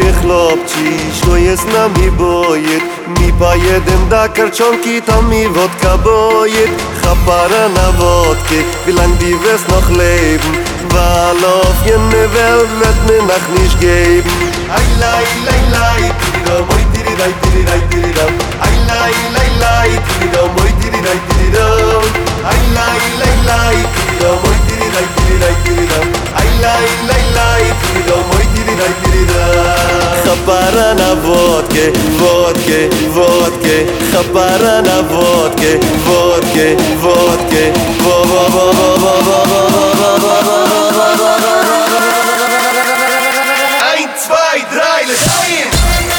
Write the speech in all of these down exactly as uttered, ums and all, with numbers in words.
wierzycie chłopci, что jest nami bojet. Mi поедем до Корчонки, там mi wodka bojet. Chapara na wodkę, wie lang die wirst noch leben, weil auf jene Welt wird mir nach nicht geben. Ai lai lai lai, tirido, moi tiridai tiridai tirido. Ai lai lai lai, tirido, moi tiridai tirido. Ai lai lai lai, tirido, moi tiridai tiridai tirido. Ai lai lai lai, tirido, moi tiridai tirido. Chapara na wodkę, wodkę, wodkę. Chapara na wodkę, wodkę, wodkę. Wo wo wo wo wo wo wo wo wo wo wo wo. Eins, zwei, drei, let's go!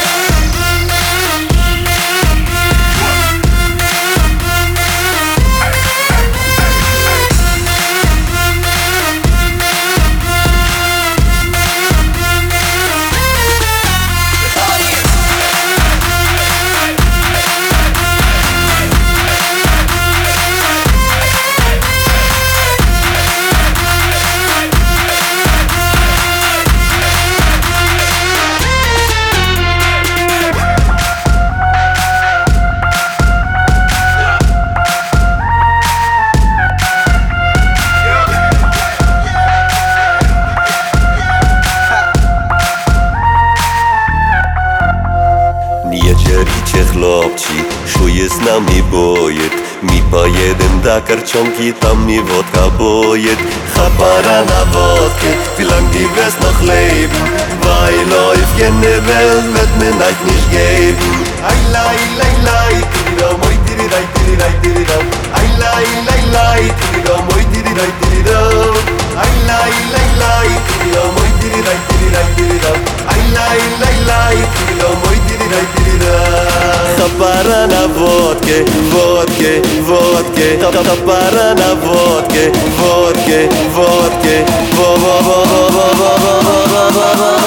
Wierzycie chłopci, что jest nami bojet. Mi поедем до Корчонки, там mi wodka bojet. Chapara na wodkę, wie lang die wirst noch leben, weil auf jene Welt wird mir Neid nicht geben. Ai lai lai lai, tirido, moi tiridai tiridai tirido. Ai lai lai lai, tirido, moi tiridai tirido. Ai lai lai lai, tirido, moi tiridai tiridai tirido. Ai lai lai lai, tirido, moi tiridai tirido. Chapara na wodkę, wodkę, wodkę. Chapara na wodkę, wodkę, wodkę. Wo wo wo wo wo wo wo wo wo wo.